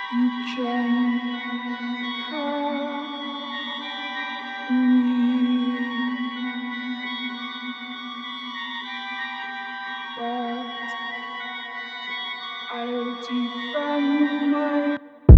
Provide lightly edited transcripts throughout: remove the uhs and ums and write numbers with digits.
You can have me, but I'll defend my.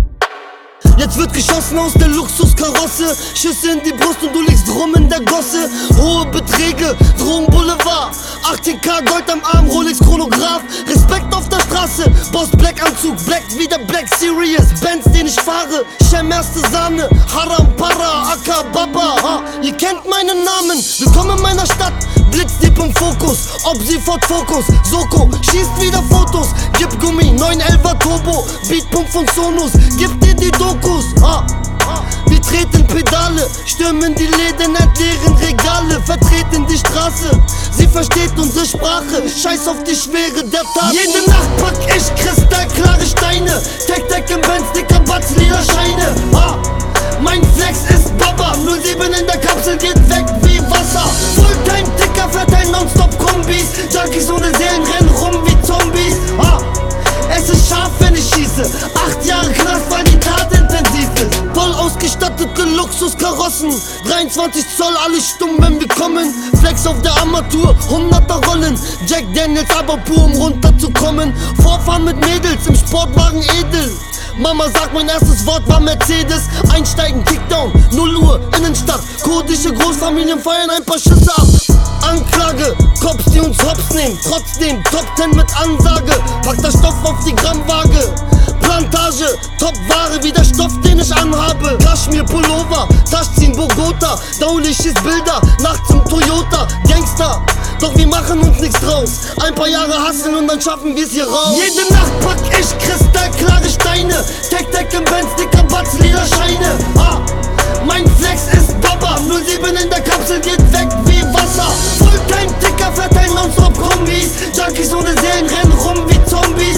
Jetzt wird geschossen aus der Luxuskarosse, Schüsse in die Brust und du liegst rum in der Gosse. Hohe Beträge, Drogenboulevard, 18K Gold am Arm, Rolex Chronograph. Respekt auf der Straße, Boss Black Anzug, Black wie der Black Series, Benz den ich fahre, Shem erste Sahne, Haram Para, Akka Baba, ha, ihr kennt meinen Namen. Willkommen in meiner Stadt, Blitzdieb im Fokus, ob sie Ford Focus, Soko, schießt wieder Fotos, gib Gummi, 911er Turbo, Beatpump von Sonos, gib dir die Dokus, wir treten Pedale, stürmen die Läden, entleeren Regale, vertreten die Straße, sie versteht unsere Sprache, scheiß auf die Schwere der Tat. Jede Nacht pack ich kristallklare Steine, Tech im Benz, dicker Batz, lila Scheine, mein Flex ist Baba, 07 in der Kapsel geht weg wie Wasser. Fulltime-Ticker verteilen nonstop-Kombis, Junkies ohne Seelen rennen rum wie Zombies. Es ist scharf, wenn ich schieße, 8 Jahre Knast, weil die Tat intensiv ist. Voll ausgestattete Luxuskarossen, 23 Zoll, alles stumm, wenn wir kommen. Flex auf der Armatur, 100er Rollen, Jack Daniels, aber pur, um runterzukommen. Vorfahren mit Mädels, im Sportwagen edel. Mama sagt, mein erstes Wort war Mercedes. Einsteigen, Kickdown, 0 Uhr, Innenstadt. Kurdische Großfamilien feiern ein paar Schüsse ab. Anklage, Cops, die uns hops nehmen. Trotzdem, Top 10 mit Ansage. Pack der Stoff auf die Grammwaage. Plantage, Top-Ware wie der Stoff, den ich anhabe. Kaschmir, Pullover, Taschziehen, Bogota. Daulich ist Bilder, nachts im Toyota. Gangster, doch wir machen uns nichts draus. Ein paar Jahre hasseln und dann schaffen wir's hier raus. Jede Nacht pack ich kristallklare Steine, Tech im Benz, dicker Batz, lila Scheine. Mein Flex ist Baba, 07 in der Kapsel geht weg wie Wasser. Fulltime-Ticker verteilen nonstop Kombis, Junkies ohne Seelen rennen rum wie Zombies.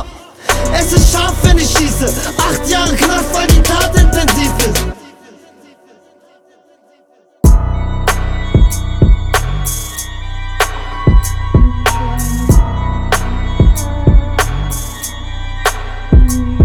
Es ist scharf, wenn ich schieße, 8 Jahre Knast, weil die Tat intensiv ist. You can have me.